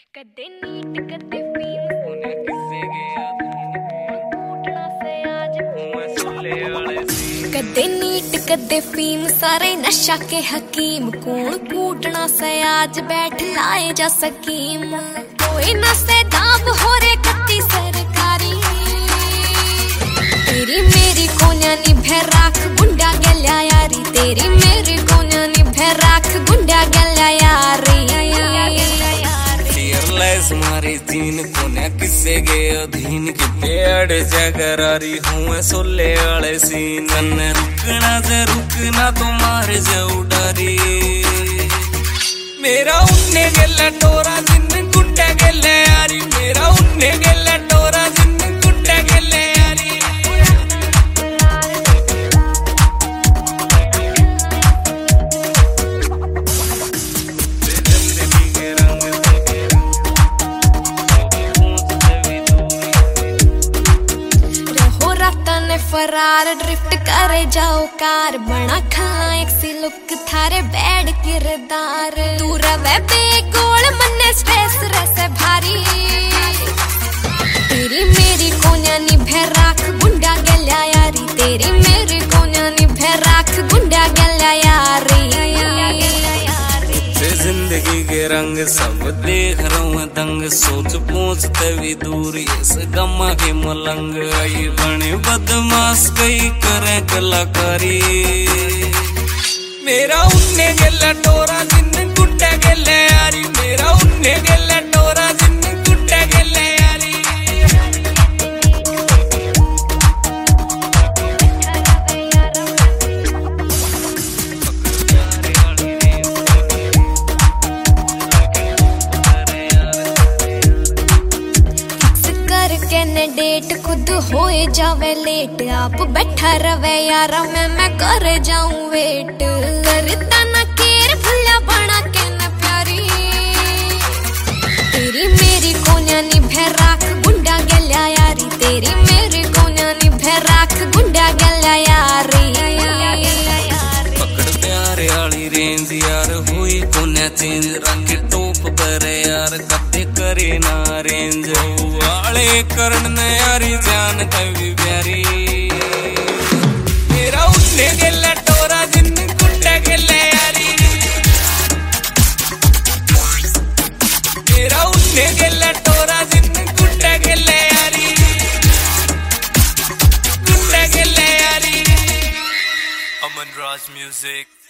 कदे नीट कदे फीम उन्हें किससे गया टूटना से आज मैं सुले वाले सी कदे नीट कदे फीम सारे नशा के हकीम कौन कूटना से आज बैठ लाए जा सकीम कोई न से दाब हो रे कत्ती सरकारी तेरी मेरी कोन्या निभे राख गुंडा गल्या यारी तेरी मेरी कोन्या निभे राख गुंडा गल्या यारी टीयरलेस मारी तीन कोन्या किससे गए अधीन की पेड़ जगरारी हूँ सोले वाले सीन रुकना से रुकना तुम्हारे से उडारी मेरा उन्ने गेला टोरा जिन गुंडा गेले यारी मेरा उन्ने गेला टोरा जिन गुंडा गेले यारी फरार ड्रिफ्ट करे जाओ कार बना खा एक सी लुक थारे बैड किरदार तू रवे बेगोल मन्ने स्ट्रेस रसे भारी तेरी मेरी कोन्या निभे राख गुंडा गल्या यारी तेरी मेरी कोन्या निभे राख गुंडा गल्या यारी जिंदगी के रंग सब देख रहा हूँ दंग सोच पहुँचते भी दूर इस गम्मा के मलंग आई बने बदमाश कई करे कलाकारी मेरा उन्ने गेला टोरा जिन गुंडा गेले यारी मेरा उन्ने गेला टोरा जिन गुंडा गेले यारी ने डेट खुद होए जावे लेट आप बैठा रवे यारा मैं कर जाऊं वेट करता ना केर भुला बना के न प्यारी तेरी मेरी कोन्या निभे राख गुंडा गल्या यारी तेरी मेरी कोन्या निभे राख गुंडा गल्या यारी पकड़ प्यारे वाली रेंज यार हुई कोन्या चेंज रंग टोप पर यार कदे करे ना रेंज वाले करण न यारी जान कभी प्यारी मेरा उन्ने गेला टोरा जिन गुंडा गेले यारी मेरा उन्ने गेला टोरा जिन गुंडा गेले यारी गुंडा गेले यारी अमन राज म्यूजिक।